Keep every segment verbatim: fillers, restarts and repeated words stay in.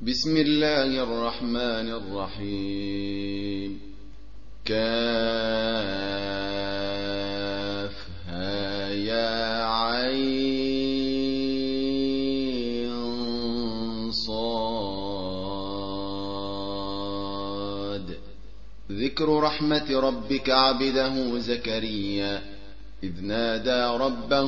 بسم الله الرحمن الرحيم. كافها يا عين صاد. ذكر رحمة ربك عبده زكريا إذ نادى ربه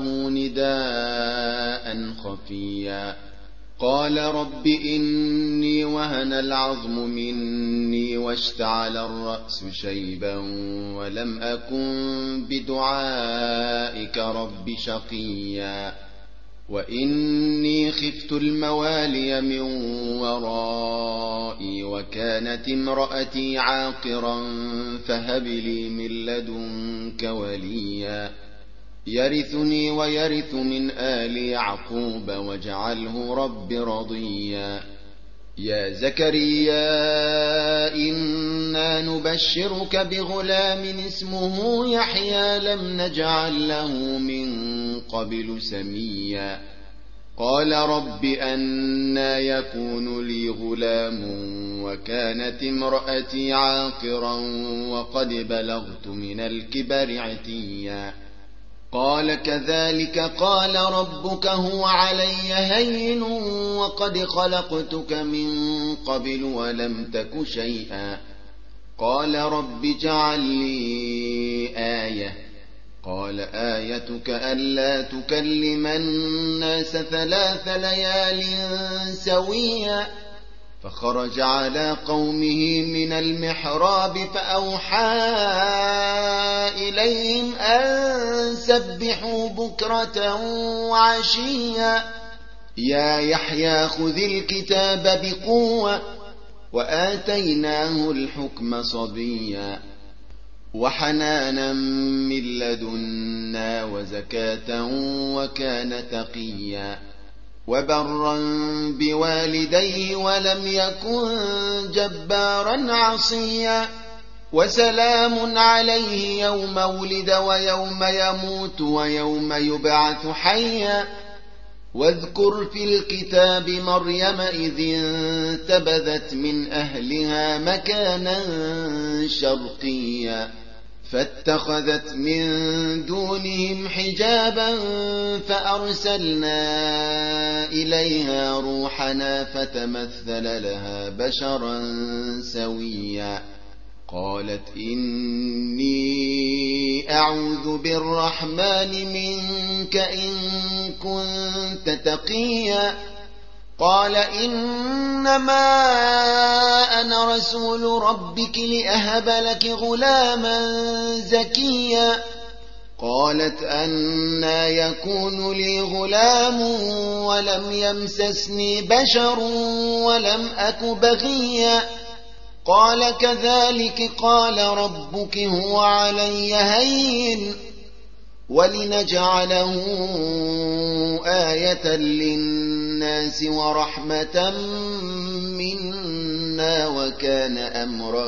نداء خفيا قال رب إني وهن العظم مني واشتعل الرأس شيبا ولم أكن بدعائك رب شقيا وإني خفت الموالي من ورائي وكانت امرأتي عاقرا فهب لي من لدنك وليا يرثني ويرث من آل يعقوب واجعله رب رضيا. يا زكريا إنا نبشرك بغلام اسمه يحيى لم نجعل له من قبل سميا قال رب أنى يكون لي غلام وكانت امرأتي عاقرا وقد بلغت من الكبر عتيا قال كذلك قال ربك هو علي هين وقد خلقتك من قبل ولم تك شيئا قال رب اجعل لي آية قال آيتك ألا تكلم الناس ثلاث ليال سويا فخرج على قومه من المحراب فأوحى إليهم أن سبحوا بكرة وعشيا يا يحيى خذ الكتاب بقوة وآتيناه الحكم صبيا وحنانا من لدنا وزكاة وكان تقيا وبرا بوالديه ولم يكن جبارا عصيا وسلام عليه يوم ولد ويوم يموت ويوم يبعث حيا واذكر في الكتاب مريم إذ انتبذت من أهلها مكانا شرقيا فاتخذت من دونهم حجابا فأرسلنا إليها روحنا فتمثل لها بشرا سويا قالت إني أعوذ بالرحمن منك إن كنت تقيا قال إنما أنا رسول ربك لأهب لك غلاما زكيا قالت أنى يكون لي غلام ولم يمسسني بشر ولم أك بغيا قال كذلك قال ربك هو علي هين ولنجعله آية للناس ورحمة منا وكان أمرا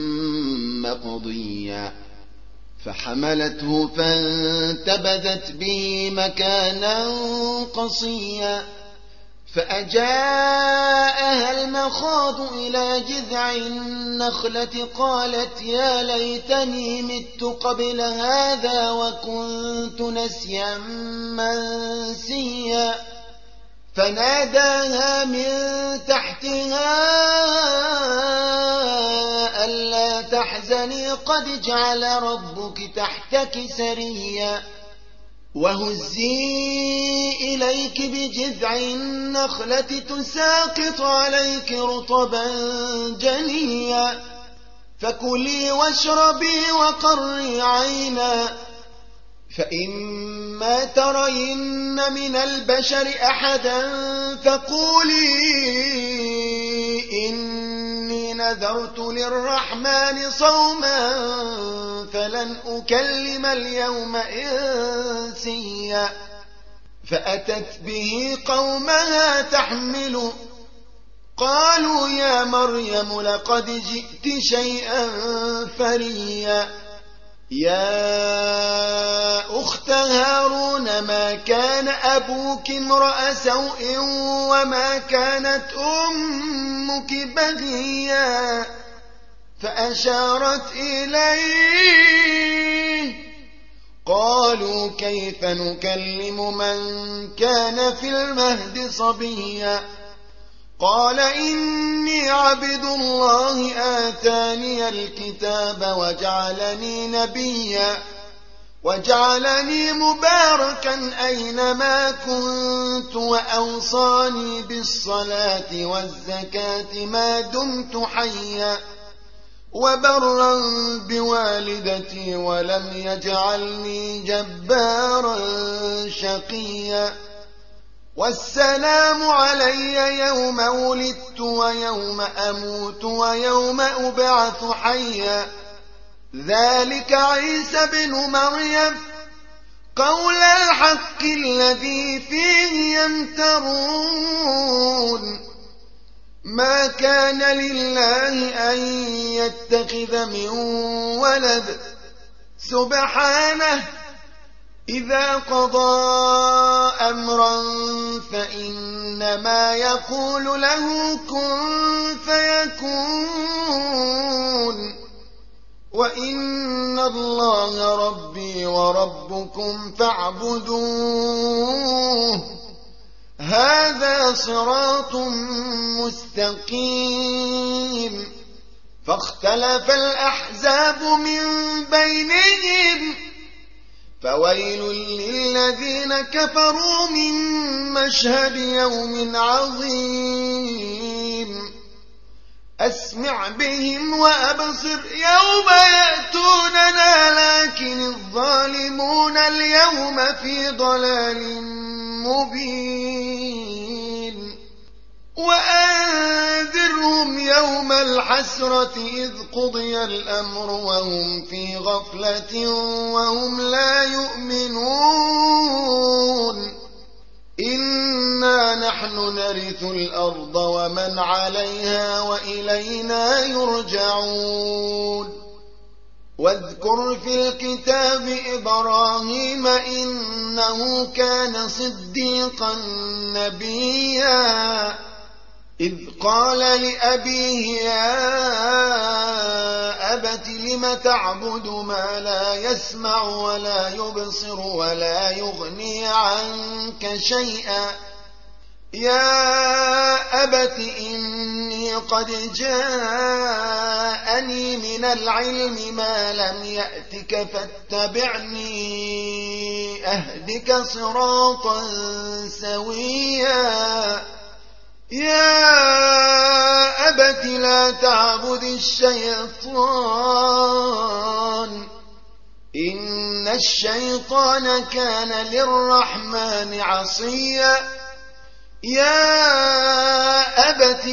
مقضيا فحملته فانتبذت به مكانا قصيا فأجاءها المخاض إلى جذع النخلة قالت يا ليتني مت قبل هذا وكنت نسيا منسيا فناداها من تحتها ألا تحزني قد جعل ربك تحتك سريا وهزي إليك بجذع النخلة تساقط عليك رطبا جنيا فكلي واشربي وقري عينا فإما ترين من البشر أحدا فقولي إني نذرت للرحمن صوما فلن أكلم اليوم إنسيا فأتت به قومها تحمل قالوا يا مريم لقد جئت شيئا فريا يا أخت هارون ما كان أبوك امرأ سوء وما كانت أمك بغيا فأشارت إليه قالوا كيف نكلم من كان في المهد صبيا قال إني عبد الله آتاني الكتاب وجعلني نبيا وجعلني مباركا أينما كنت وأوصاني بالصلاة والزكاة ما دمت حيا وبرا بوالدتي ولم يجعلني جبارا شقيا والسلام علي يوم ولدت ويوم أموت ويوم أبعث حيا ذلك عيسى بن مريم قول الحق الذي فيه يمترون ما كان لله أن يتخذ من ولد سبحانه إذا قضى أمرا فإنما يقول له كن فيكون وإن الله ربي وربكم فاعبدوه هذا صراط مستقيم فاختلف الأحزاب من بينهم فويل للذين كفروا من مشهد يوم عظيم أسمع بهم وأبصر يوم يأتوننا لكن الظالمون اليوم في ضلال مبين وأنذرهم يوم الحسرة إذ قضي الأمر وهم في غفلة وهم لا يؤمنون إنا نحن نرث الأرض ومن عليها وإلينا يرجعون واذكر في الكتاب إبراهيم إنه كان صديقا نبيا إذ قال لأبيه يا أبت لم تعبد ما لا يسمع ولا يبصر ولا يغني عنك شيئا يا أبت إني قد جاءني من العلم ما لم يأتك فاتبعني أهدك صراطا سويا يا أبت لا تعبد الشيطان إن الشيطان كان للرحمن عصيا يا أبت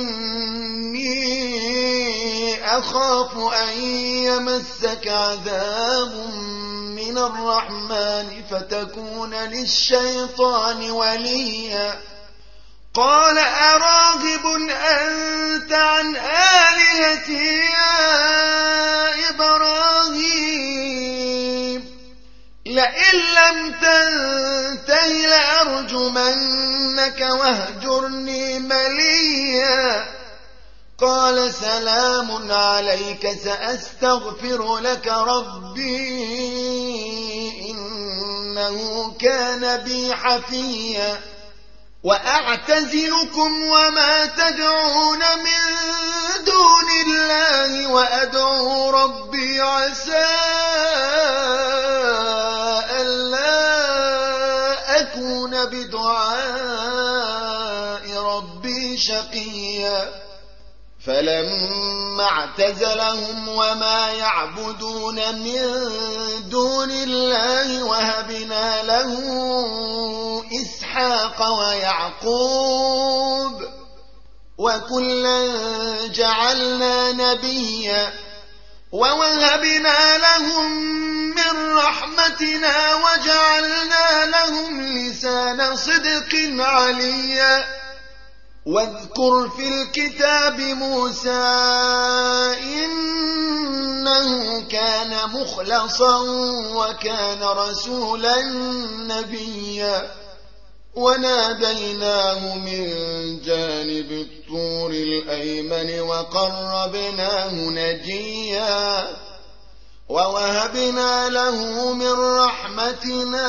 إني أخاف أن يمسك عذاب من الرحمن فتكون للشيطان وليا قال أراغب أنت عن آلهتي يا إبراهيم لئن لم تنته لأرجمنك واهجرني مليا قال سلام عليك سأستغفر لك ربي إنه كان بي حفيا وأعتزلكم وما تدعون من دون الله وأدعو ربي عسى ألا أكون بدعاء ربي شقيا فلما اعتزلهم وما يعبدون من دون الله وهبنا له إسحاق ويعقوب وكلا جعلنا نبيا ووهبنا لهم من رحمتنا وجعلنا لهم لسان صدق عليا واذكر في الكتاب موسى إن إنه كان مخلصا وكان رسولا نبيا وناديناه من جانب الطور الأيمن وقربناه نجيا ووهبنا له من رحمتنا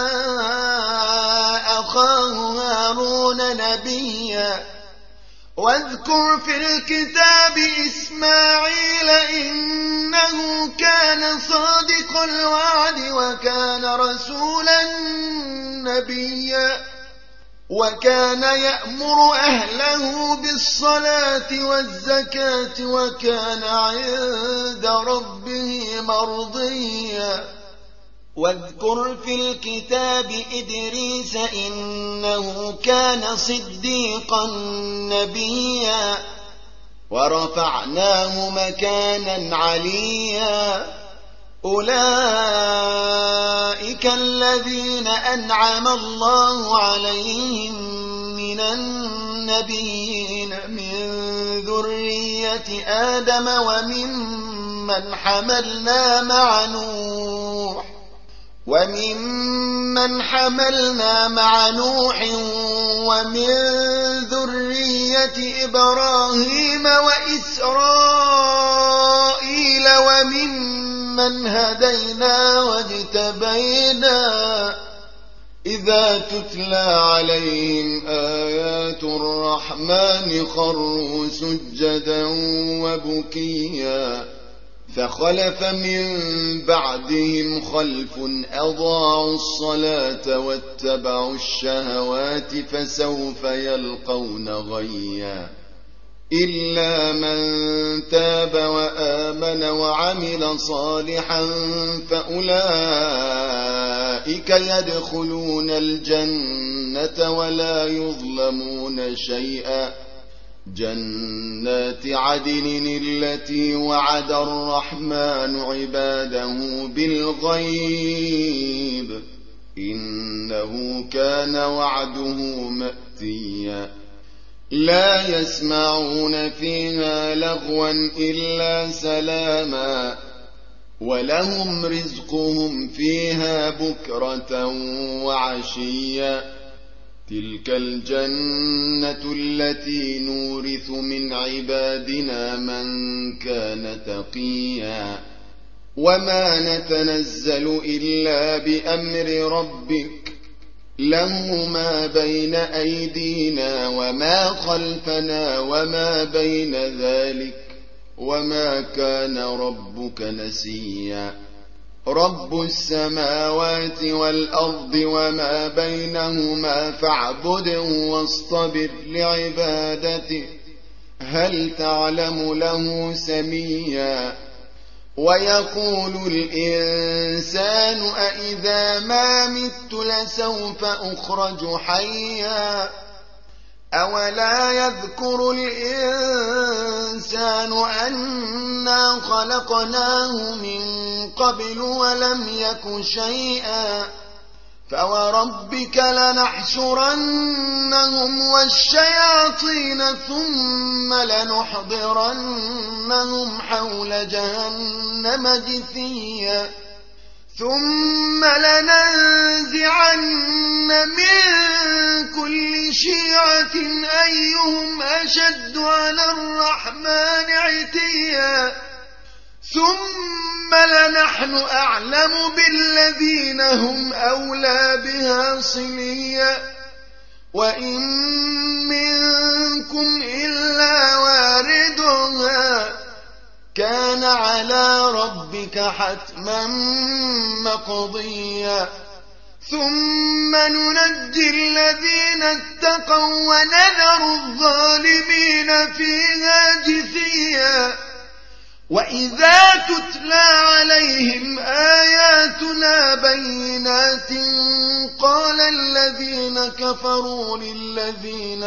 أخاه هارون نبيا واذكر في الكتاب إسماعيل إنه كان صادق الوعد وكان رسولا نبيا وكان يأمر أهله بالصلاة والزكاة وكان عند ربه مرضيا واذكر في الكتاب إدريس إنه كان صديقا نبيا ورفعناه مكانا عليا أولئك الذين أنعم الله عليهم من النبيين من ذرية آدم وممن حملنا مع نوح وممن حملنا مع نوح ومن ذرية إبراهيم وإسرائيل وممن هدينا واجتبينا إذا تتلى عليهم آيات الرحمن خروا سجدا وبكيا فخلف من بعدهم خلف أضاعوا الصلاة واتبعوا الشهوات فسوف يلقون غيا إلا من تاب وآمن وعمل صالحا فأولئك يدخلون الجنة ولا يظلمون شيئا جنات عدن التي وعد الرحمن عباده بالغيب إنه كان وعده مأتيا لا يسمعون فيها لغوا إلا سلاما ولهم رزقهم فيها بكرة وعشيا تلك الجنة التي نورث من عبادنا من كان تقيا وما نتنزل إلا بأمر ربك له ما بين أيدينا وما خلفنا وما بين ذلك وما كان ربك نسيا رب السماوات والأرض وما بينهما فاعبده واصطبر لعبادته هل تعلم له سميا ويقول الإنسان أإذا ما مت لسوف أخرج حيا أولا يذكر الإنسان أنا خلقناه من قبل ولم يك شيئا فوربك لنحشرنهم والشياطين ثم لنحضرنهم حول جهنم جثيا ثم لننزعن من كل شيعة أيهم أشد على الرحمن عتيا ثم لنحن أعلم بالذين هم أولى بها صليا وإن منكم إلا واردها كان على ربك حتما مقضيا ثم ننجي الذين اتقوا ونذر الظالمين فيها جثيا وإذا تتلى عليهم آياتنا بينات قال الذين كفروا للذين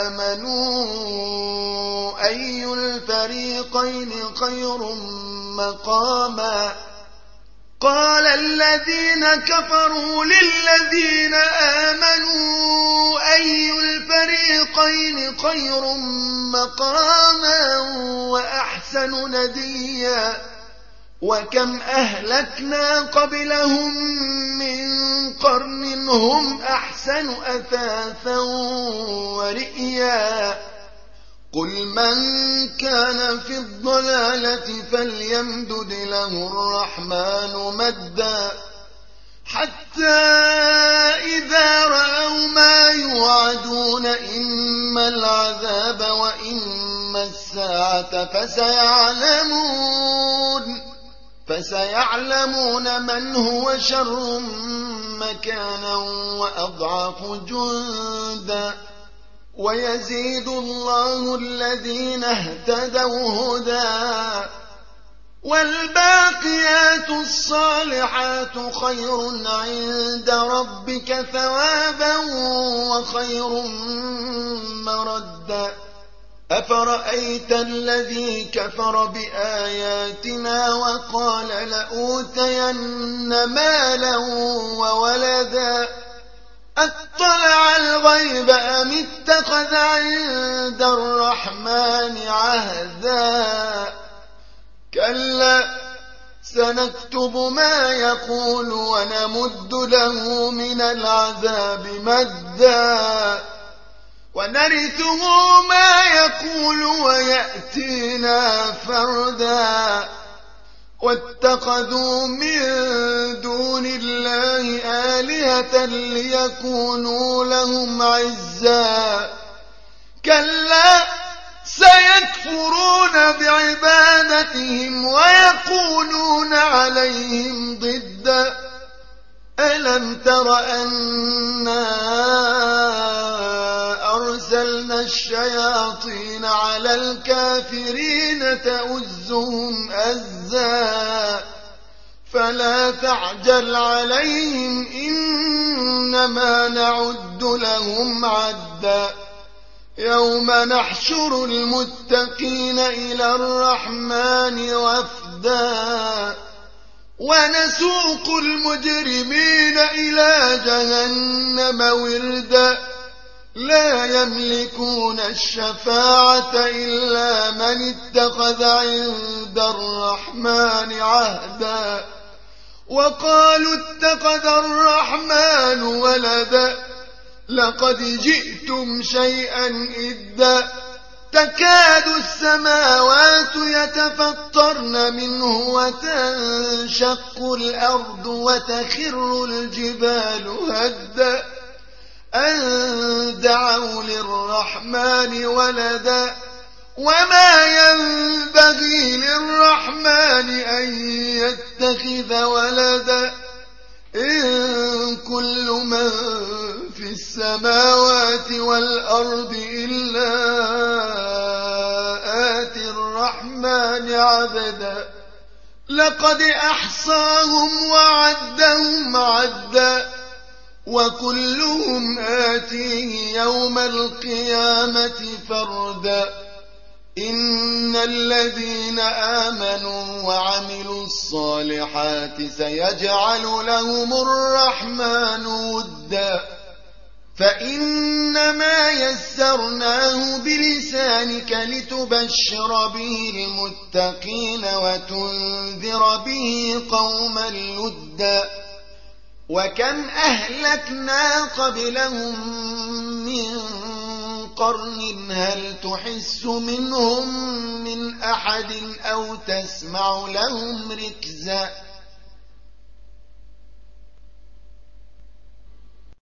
آمنوا أي الفريقين خير مقاما قال الذين كفروا للذين آمنوا أي الفريقين خير مقاما وأحسن نديا وكم أهلكنا قبلهم من قرن هم أحسن أثاثا ورئيا قل من كان في الضلالة فليمدد له الرحمن مدا حتى إذا رأوا ما يوعدون إما العذاب وإما الساعة فسيعلمون فسيعلمون من هو شر مكانا وأضعف جندا ويزيد الله الذين اهتدوا هدى والباقيات الصالحات خير عند ربك ثوابا وخير مردا أفرأيت الذي كفر بآياتنا وقال لأوتين مالا وولدا أطلع الغيب أم اتخذ عند الرحمن عهدا كلا سنكتب ما يقول ونمد له من العذاب مدا ونرثه ما يقول ويأتينا فردا واتخذوا من دون الله آلهة ليكونوا لهم عزا كلا سيكفرون بعبادتهم ويكونون عليهم ضدا ألم تر أنا أرسلنا الشياطين على الكافرين تؤزهم أزا فلا تعجل عليهم إنما نعد لهم عدا يوم نحشر المتقين إلى الرحمن وفدا ونسوق المجرمين إلى جهنم وردا لا يملكون الشفاعة إلا من اتخذ عند الرحمن عهدا وقالوا اتخذ الرحمن ولدا لقد جئتم شيئا إدا تكاد السماوات يتفطرن منه وتنشق الأرض وتخر الجبال هدا أن دعوا للرحمن ولدا وما ينبغي للرحمن أن يتخذ ولدا إن كل من في السماوات والأرض إلا آتي الرحمن عبدا لقد أحصاهم وعدهم عدا وكلهم آتيه يوم القيامة فردا إن الذين آمنوا وعملوا الصالحات سيجعل لهم الرحمن ودا فإنما يسرناه بلسانك لتبشر به المتقين وتنذر به قوما لدا وكم أهلكنا قبلهم من قرن هل تحس منهم من أحد أو تسمع لهم ركزا